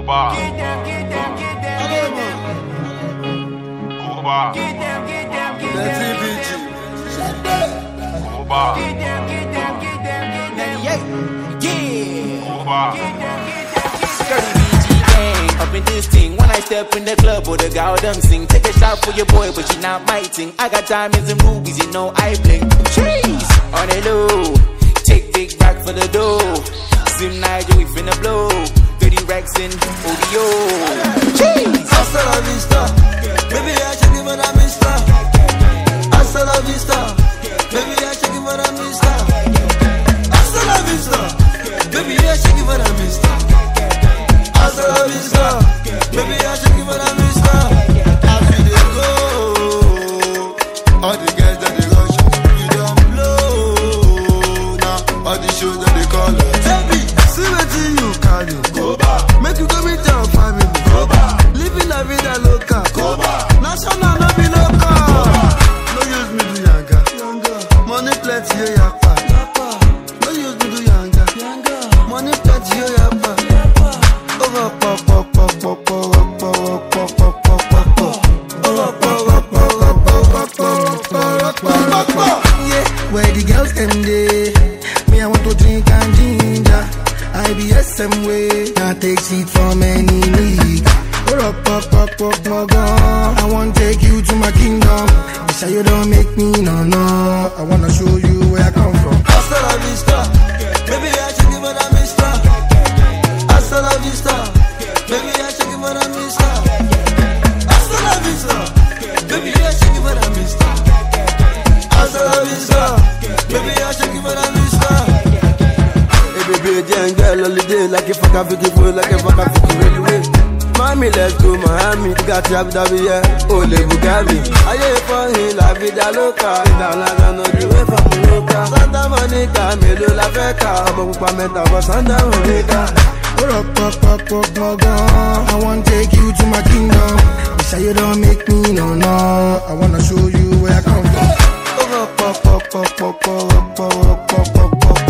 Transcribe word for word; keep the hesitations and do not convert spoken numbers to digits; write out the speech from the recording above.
Cuba. Get them, get them, get them, get them. Cuba. Get them, get them, get That's them. it, bitch. Cuba. Get them, get them, get them, get them. Yeah, yeah. Cuba. Get them, get them, get them. Dirty B G gang, up in this thing. When I step in the club or the girl them sing, take a shot for your boy, but she not my thing. I got diamonds and rubies, you know I bling. Cheese on the low, take big back for the dough. Sim Nigel, we finna blow. thirty racks in O D O. Cheese. Hasta la vista, baby, I should give her a mister. Hasta la vista, baby, I should give her a mister. Hasta la vista, baby, I should give her a mister. Hasta la vista, baby, I should give her a mister. As we dey go, all the girls that they rush, you don't blow. Now all the shows that they call us. Baby, see wetin you carry. Go back, make you go meet your family. Go back, living la vida loca. Go back, national no be local. No use me do yanga, money plenty yo yapa. No use me do yanga, money plenty yo yapa. Oh pop pop pop pop pop pop pop pop pop pop. Oh pop pop pop pop pop pop pop. Yeah, where the girls them dey? Me I want to drink and ginger. I B S M way, can't take shit from any league. Oh up up up up my gun. I want take you to my kingdom. You say you don't make me no no. I wanna show you where I come from. Hasta la vista, baby I should give her a mister. Hasta la vista, baby I should give her a mister. Hasta la vista, baby I should give her a mister. Hasta la vista, baby I should give her a mister. Hey baby, young girl holiday like a fuck African fool, like a fuck African railway. Mommy, let's go Miami. Got you up W, yeah. Ole Bugatti. I ain't for him, la vida loca. Down like I know the way from Monica. Santa Monica, Melo la Feca. I'm up meta for Santa Monica. Hold up, up, up, up, my gun. I want take you to my kingdom. You say you don't make me no no. I wanna show you where I come from. Hold up, up, up, up, up, up, up, up, up, up, up.